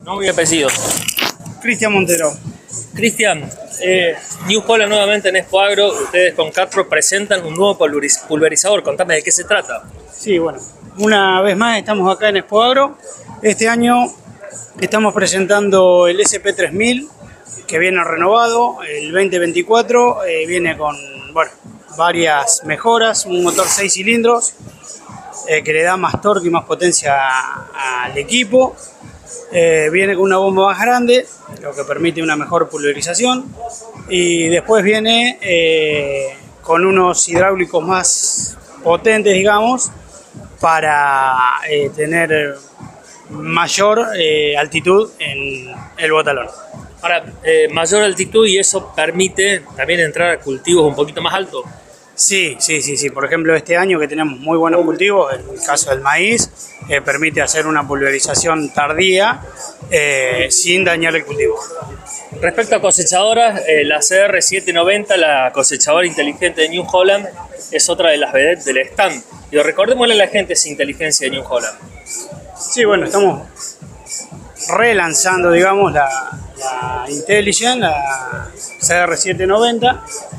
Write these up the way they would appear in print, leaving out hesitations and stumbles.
Nombre y apellido. Cristian Montero. Cristian, New Holland nuevamente en Expo Agro. Ustedes con Castrol presentan un nuevo pulverizador. Contame de qué se trata. Sí, bueno, una vez más estamos acá en Expo Agro. Este año estamos presentando el SP3000, que viene renovado. El 2024 viene con varias mejoras, un motor 6 cilindros que le da más torque y más potencia al equipo. Viene con una bomba más grande, lo que permite una mejor pulverización, y después viene con unos hidráulicos más potentes, digamos, para tener mayor altitud en el botalón. Ahora, mayor altitud, y eso permite también entrar a cultivos un poquito más altos. Sí. Por ejemplo, este año que tenemos muy buenos cultivos, en el caso del maíz, permite hacer una pulverización tardía sin dañar el cultivo. Respecto a cosechadoras, la CR790, la cosechadora inteligente de New Holland, es otra de las vedettes del stand. Y recordémosle a la gente esa inteligencia de New Holland. Sí, bueno, estamos relanzando, digamos, la Intelligent, la CR790.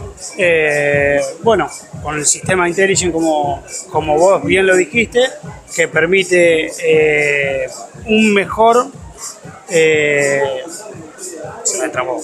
Con el sistema Intelligent, como vos bien lo dijiste, que permite un mejor... se me trabó.